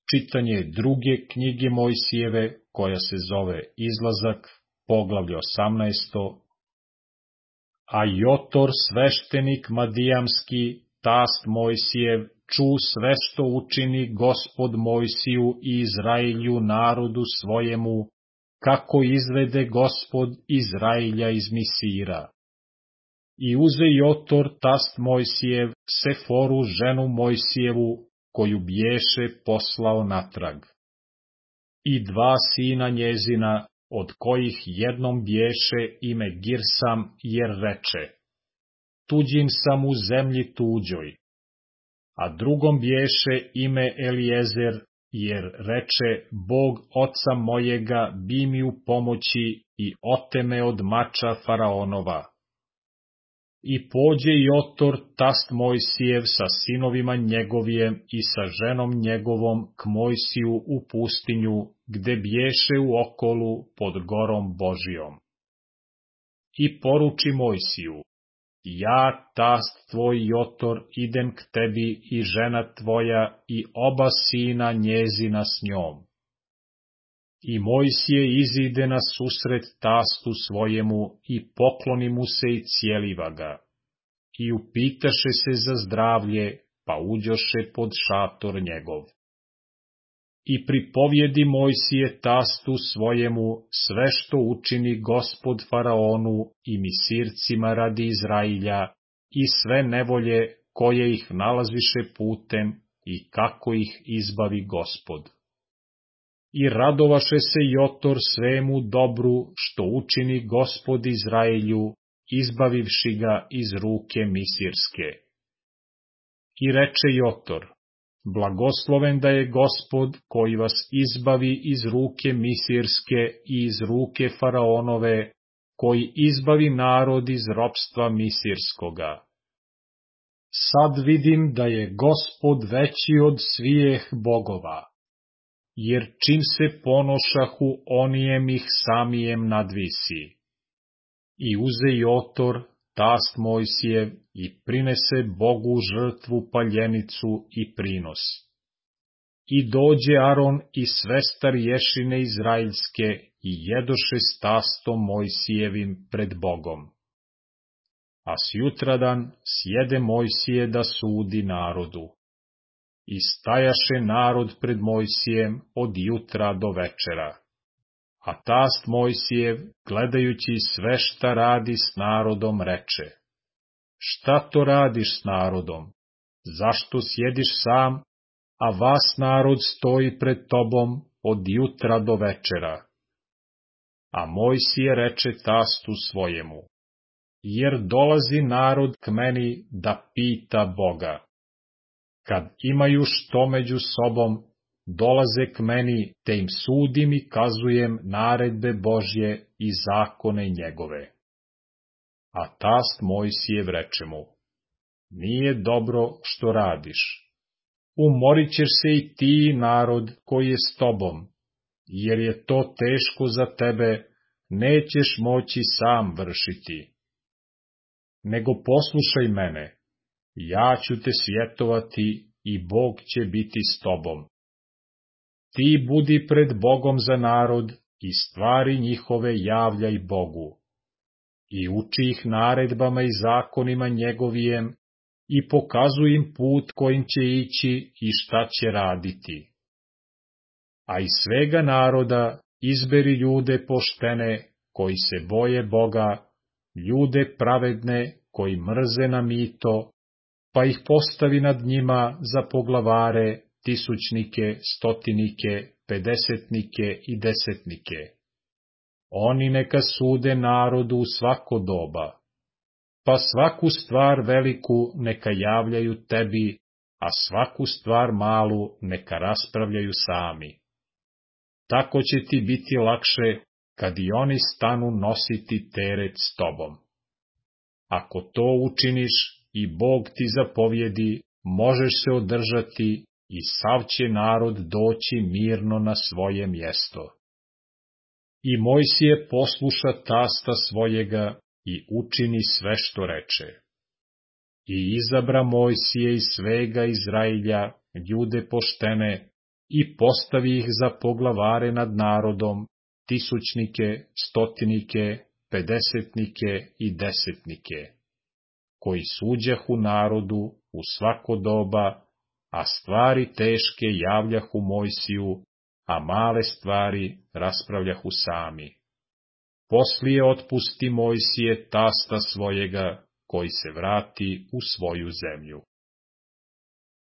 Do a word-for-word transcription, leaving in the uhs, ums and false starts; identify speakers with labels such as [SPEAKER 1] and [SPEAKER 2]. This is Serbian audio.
[SPEAKER 1] Čitanje druge knjige Mojsijeve, koja se zove Izlazak, poglavlje osamnaesto. A Jotor, sveštenik Madijamski, tast Mojsijev, ču sve što učini Gospod Mojsiju i Izraelju narodu svojemu, kako izvede Gospod Izraelja iz Misira. I uze Jotor, tast Mojsijev, Seforu, ženu Mojsijevu, koju bješe poslao natrag. I dva sina njezina, od kojih jednom bješe ime Girsam, jer reče: tuđin sam u zemlji tuđoj. A drugom bješe ime Elijezer, jer reče: Bog oca mojega bi mi u pomoći i oteme od mača faraonova. I pođe Jotor, tast Mojsijev, sa sinovima njegovijem i sa ženom njegovom k Mojsiju u pustinju, gde bješe u okolu pod gorom Božijom. I poruči Mojsiju: ja, tast tvoj Jotor, idem k tebi i žena tvoja i oba sina njezina s njom. I Mojsije izide na susret tastu svojemu i pokloni mu se i cijeliva ga. I upitaše se za zdravlje, pa uđoše pod šator njegov. I pripovjedi Mojsije tastu svojemu sve što učini Gospod faraonu i misircima radi Izrailja i sve nevolje koje ih nalaziše putem i kako ih izbavi Gospod. I radovaše se Jotor svemu dobru što učini Gospod Izraelju, izbavivši ga iz ruke misirske. I reče Jotor: blagosloven da je Gospod koji vas izbavi iz ruke misirske i iz ruke faraonove, koji izbavi narod iz ropstva misirskoga. Sad vidim da je Gospod veći od svijeh bogova, jer čim se ponošahu, onijem ih samijem nadvisi. I uze Jotor, tast Mojsijev, i prinese Bogu žrtvu paljenicu i prinos. I dođe Aron i sve starješine izraelske i jedoše s tastom Mojsijevim pred Bogom. A sjutradan sjede Mojsije da sudi narodu. I stajaše narod pred Mojsijem od jutra do večera. A tast Mojsijev, gledajući sve šta radi s narodom, reče: šta to radiš s narodom? Zašto sjediš sam, a vas narod stoji pred tobom od jutra do večera? A Mojsije reče tastu svojemu: jer dolazi narod k meni da pita Boga. Kad imaju što među sobom, dolaze k meni, te im sudim i kazujem naredbe Božje i zakone njegove. A tast Mojsijev reče mu: nije dobro što radiš. Umorit ćeš se i ti narod koji je s tobom, jer je to teško za tebe, nećeš moći sam vršiti. Nego poslušaj mene, ja ću te svjetovati i Bog će biti s tobom. Ti budi pred Bogom za narod i stvari njihove javljaj Bogu. I uči ih naredbama i zakonima njegovijem i pokazuj im put kojim će ići i šta će raditi. A iz svega naroda izberi ljude poštene koji se boje Boga, ljude pravedne koji mrze na mito, pa ih postavi nad njima za poglavare, tisućnike, stotinike, pedesetnike i desetnike. Oni neka sude narodu u svako doba, pa svaku stvar veliku neka javljaju tebi, a svaku stvar malu neka raspravljaju sami. Tako će ti biti lakše kad i oni stanu nositi teret s tobom. Ako to učiniš i Bog ti zapovjedi, možeš se održati i sav će narod doći mirno na svoje mjesto. I Mojsije posluša tasta svojega i učini sve što reče. I izabra Mojsije iz svega Izrailja ljude poštene, i postavi ih za poglavare nad narodom, tisućnike, stotinike, pedesetnike i desetnike, koji suđahu narodu u svako doba, a stvari teške javljahu Mojsiju, a male stvari raspravljahu sami. Poslije otpusti Mojsije tasta svojega, koji se vrati u svoju zemlju.